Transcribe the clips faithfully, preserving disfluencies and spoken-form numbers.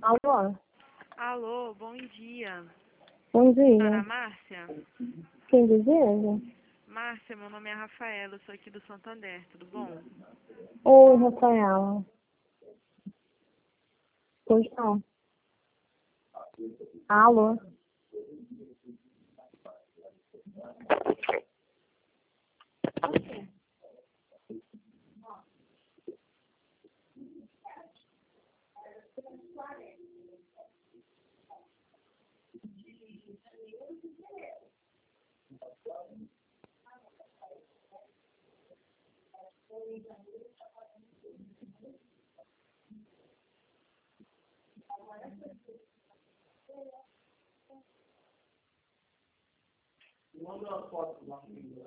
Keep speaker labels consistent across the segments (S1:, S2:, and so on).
S1: Alô?
S2: Alô, bom dia.
S1: Bom
S2: Dona
S1: dia.
S2: Márcia?
S1: Quem deseja?
S2: Márcia, meu nome é Rafaela, eu sou aqui do Santander, tudo bom?
S1: Oi, Rafaela. Pois não. Alô?
S3: Manda uma foto lá.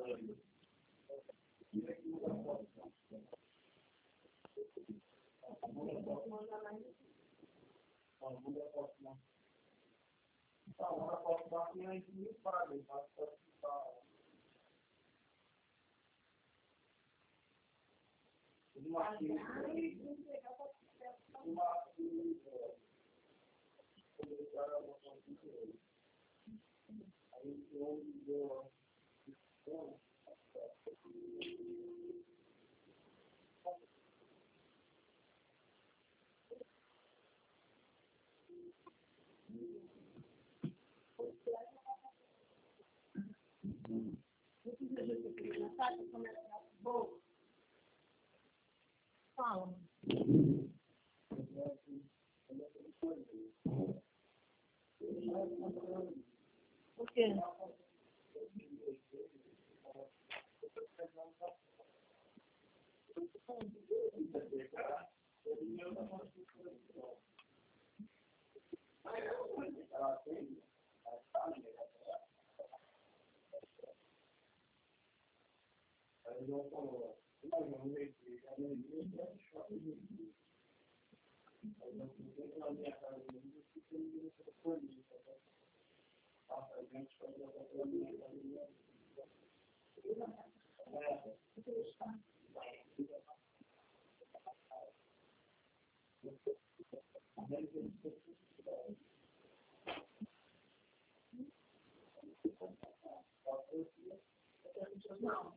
S1: Fala. O quê? Não.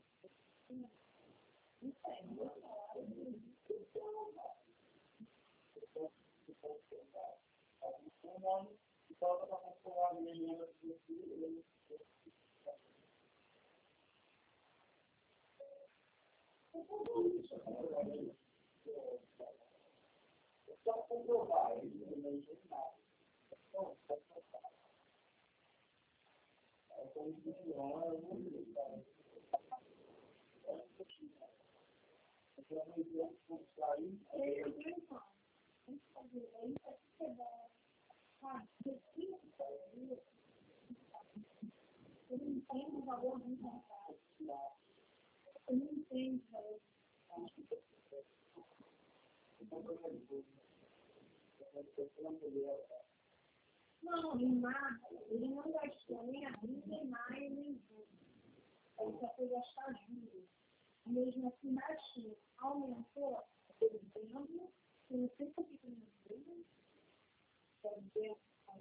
S1: Não, em março, ele não gastou nem abril, nem maio, nem junho. Ele só foi gastar julho. Mesmo assim, baixou. Aumentou dezembro, que não sei por que não veio. Dezembro,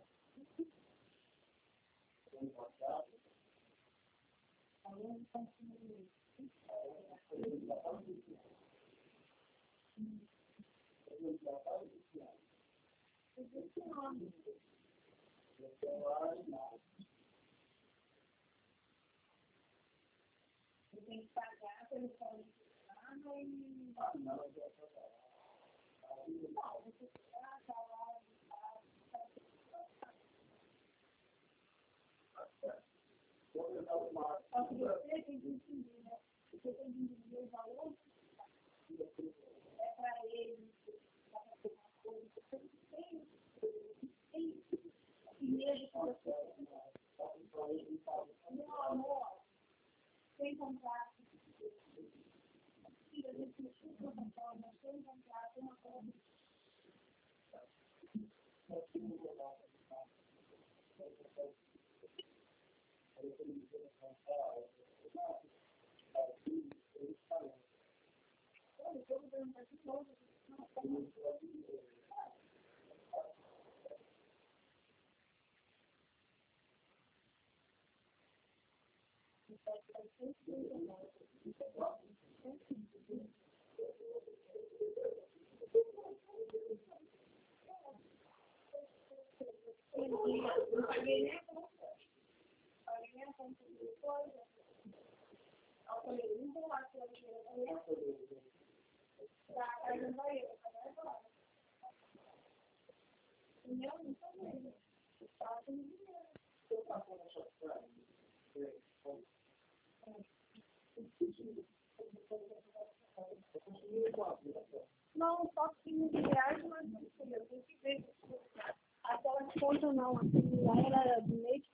S1: falando com o tem que pagar pelo plano de ano e não, você está falando só que você tem que entender, né? Você tem que entender o valor é para ele, para fazer uma coisa, você tem, tem, e mesmo que você meu amor, sem contrato, se a gente não tem contrato, mas sem contrato, uma coisa. Não paguei nem a conta. Paguei nem a conta de coisa. Eu falei, não vou lá tirar dinheiro da minha conta. Pra casa não vai eu, vai agora. E eu não sabia. Eu estava com dinheiro. Eu estava com a chave. Não, só quinze reais, mas não sei, eu tenho que ver. Aquela conta não, aquele lá era do mês